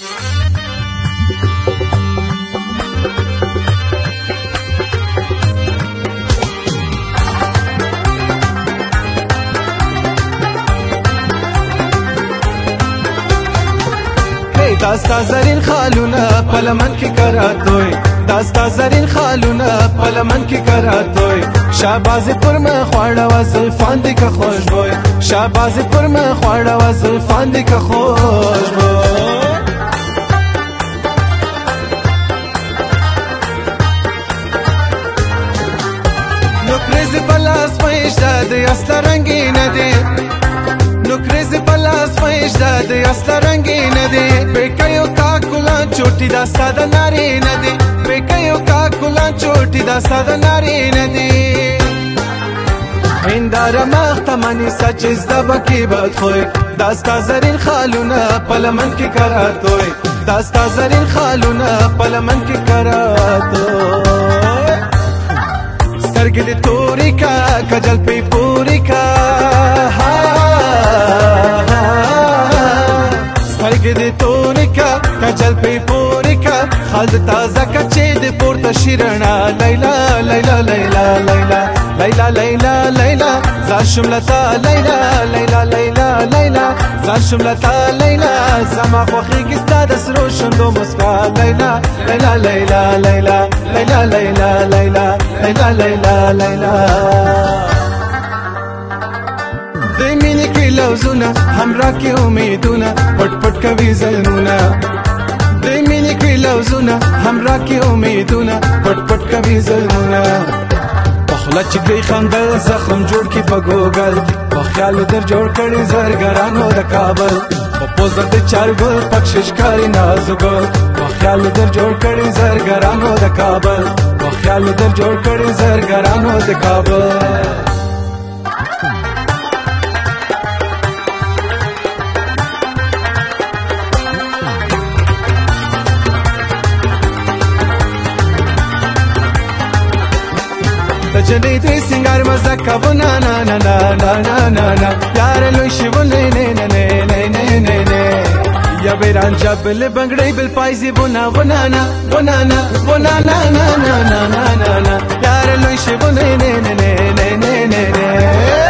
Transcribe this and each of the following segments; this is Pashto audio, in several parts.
داستا زرین خالونه پلمن کی کراتوی داستا زرین خالونه پلمن کی کراتوی شاباز پر ما خواړه و زلفان دی که خوشبوی شاباز پر ما خواړه و زلفان دی که خوشبوی نو کریزی پلاس پایش داده اصلا رنگی ندی نو کریزی پلاس پایش داده اصلا رنگی ندی پیکایو کا کلان چوٹی دا سادا ناری ندی پیکایو کا کلان چوٹی دا سادا ناری ندی هندار مختمانی سچیز دا بکی بد خوی داستا زرین خالونا پلمن کی کراتوی داستا زرین خالونا پلمن کی کراتوی سترگی دی توری کا کجل پی پوری کا سترگی دی توری کا کجل پی پوری کا خالد تازه کچی دی پورتا شیرنا لیلا لیلا لیلا لیلا لیلا لیلا لیلا زار شملتا لیلا لیلا لیلا لیلا زار شملتا لیلا زما خوخی گستا دس روشن دو مسکا لیلا لیلا لیلا لیلا لیلا لیلا لیلا لیلا لیلا لیلا دی مینی کی لوزونا हमरा کی امیدونا پٹ پٹ کوي زلمونا دی مینی کی لوزونا हमरा کی امیدونا پٹ پٹ کوي زلمونا پخلا چې گئی خندل زخم جوړ کی په ګوګل په خیال در جوړ کړي زرګرانو د کابل په پوزر د چارګل پکشش کاری نازګل په خیال در جوړ کړي زرګرانو د کابل په خیال در جوړ کړي زرګرانو د کابل جنې دې سنگار مزه کونا نا نا نا نا نا نا نا یار لوی شیونه نه نه نه نه نه نه یا بیران جبل بنگړې بل پایزي بونا بونا نا بونا نا بونا نا نا نا نا نا نا یار لوی شیونه نه نه نه نه نه نه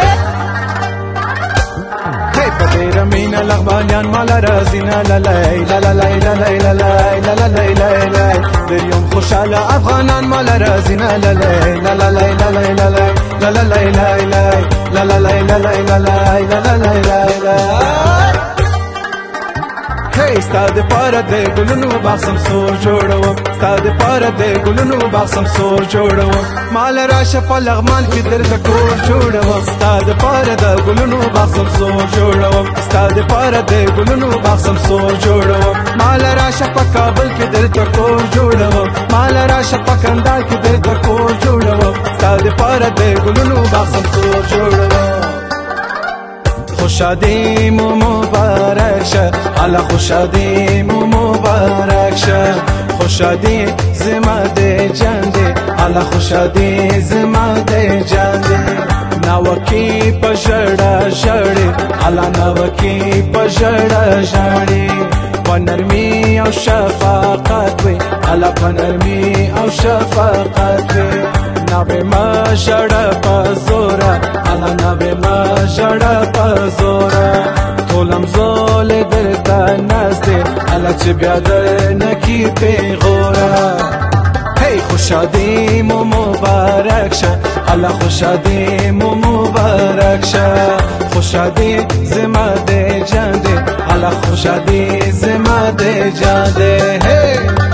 پتیر مینا لغبانیان مالا رازینا لالای لالای لالای لالای لالای لالای دریوم خوشحال افغانان مالا رازینا لالای لالای لالای لالای لالای لالای لالای لالای لالای لالای لالای ستاد پاره د ګلونو باغسم سور جوړوم ستاد پاره د ګلونو باغسم سور جوړوم مال راشه په لغمان کې درته کور جوړوم ستاد پاره د ګلونو باغسم سور جوړوم ستاد پاره د ګلونو باغسم سور جوړوم مال راشه په کابل کې درته کور جوړوم مال راشه په کندهار کې درته کور جوړوم ستاد پاره د ګلونو باغسم سور جوړوم خوشادی مو مبارک شه الله خوشادی مو مبارک شه خوشادی زما د جان دی الله خوشادی زما د جان دی ناوکی پشړه شړې الله ناوکی پشړه شړې پنرمی او شفقت وي الله پنرمی او شفقت وي نبه ما شړه پزورا الله نبه ما شړه پزورا تولم زول درته نسته الله چې بیا در نکی پیغورا هی خوشادی مو مبارک شه الله خوشادی مو مبارک شه خوشادی زما د جان دی الله خوشادی زما د جان دی هی